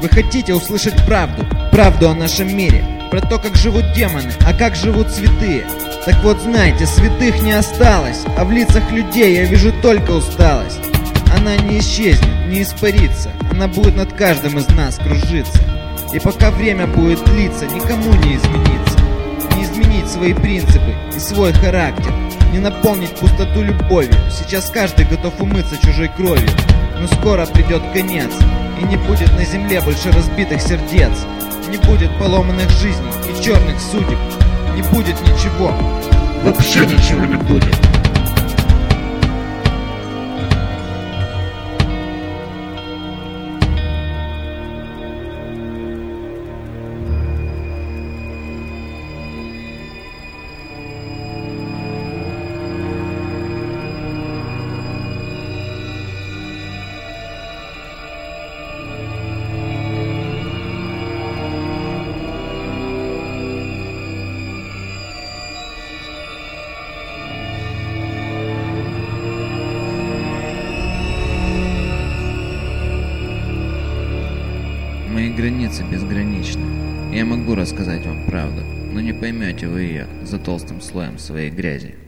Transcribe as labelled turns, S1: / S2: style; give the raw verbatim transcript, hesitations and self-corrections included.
S1: Вы хотите услышать правду, правду о нашем мире, про то, как живут демоны, а как живут святые. Так вот знайте, святых не осталось, а в лицах людей я вижу только усталость. Она не исчезнет, не испарится, она будет над каждым из нас кружиться. И пока время будет длиться, никому не измениться. Не изменить свои принципы и свой характер, не наполнить пустоту любовью. Сейчас каждый готов умыться чужой кровью, но скоро придет конец, и не будет на земле больше разбитых сердец. Не будет поломанных жизней и черных судеб. Не будет ничего.
S2: Вообще ничего не будет.
S3: Мои границы безграничны. Я могу рассказать вам правду, но не поймете вы ее за толстым слоем своей грязи.